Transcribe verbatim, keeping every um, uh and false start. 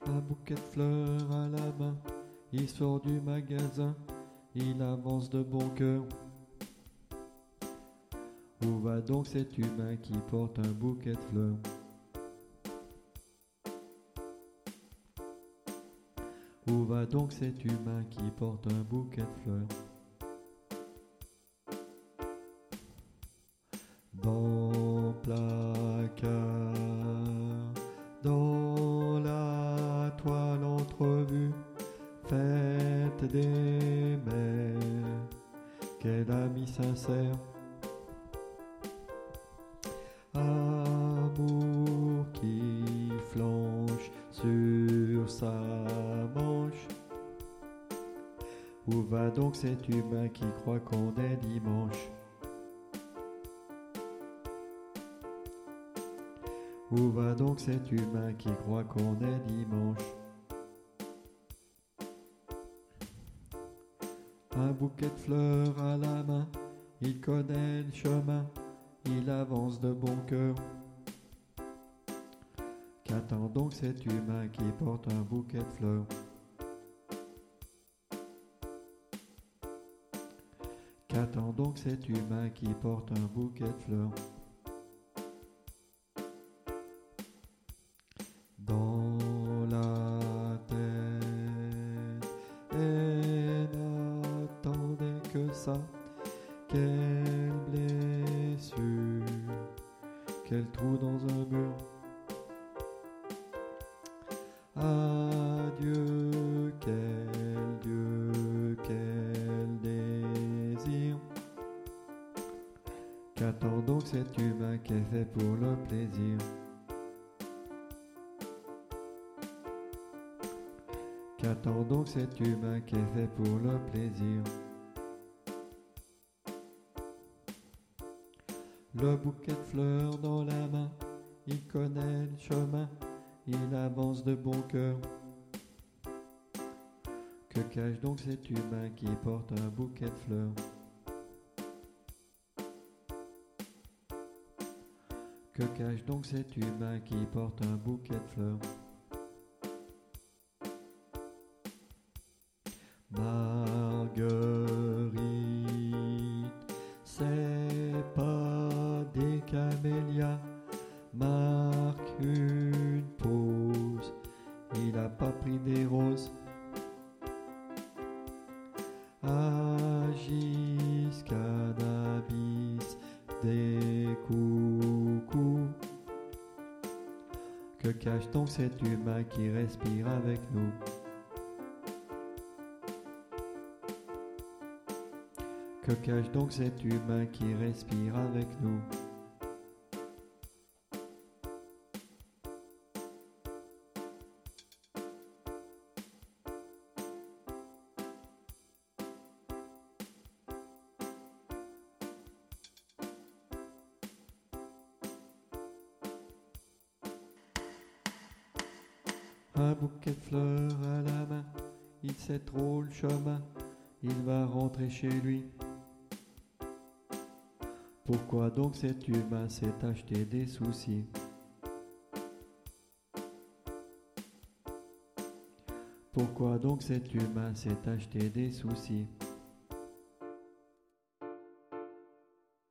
Un bouquet de fleurs à la main, il sort du magasin, il avance de bon cœur. Où va donc cet humain qui porte un bouquet de fleurs? Où va donc cet humain qui porte un bouquet de fleurs? Dans le placard, dans la toile entrevue, fête des mères, quel ami sincère. Amour qui flanche sur sa manche. Où va donc cet humain qui croit qu'on est dimanche? Où va donc cet humain qui croit qu'on est dimanche? Un bouquet de fleurs à la main, il connaît le chemin, il avance de bon cœur. Qu'attend donc cet humain qui porte un bouquet de fleurs? Qu'attend donc cet humain qui porte un bouquet de fleurs? Dans la tête, elle n'attendait que ça. Quelle blessure, quel trou dans un mur. Adieu, quel Dieu, quel désir. Qu'attend donc cet humain qui est fait pour le plaisir? Qu'attend donc cet humain qui est fait pour le plaisir? Le bouquet de fleurs dans la main, il connaît le chemin, il avance de bon cœur. Que cache donc cet humain qui porte un bouquet de fleurs? Que cache donc cet humain qui porte un bouquet de fleurs? Marguerite, c'est pas des camélias. Marque une pause, il a pas pris des roses. Agis, cannabis, des coucous. Que cache donc cet humain qui respire avec nous? Que cache donc cet humain qui respire avec nous? Un bouquet de fleurs à la main, il sait trop le chemin, il va rentrer chez lui. Pourquoi donc cet humain s'est acheté des soucis? Pourquoi donc cet humain s'est acheté des soucis?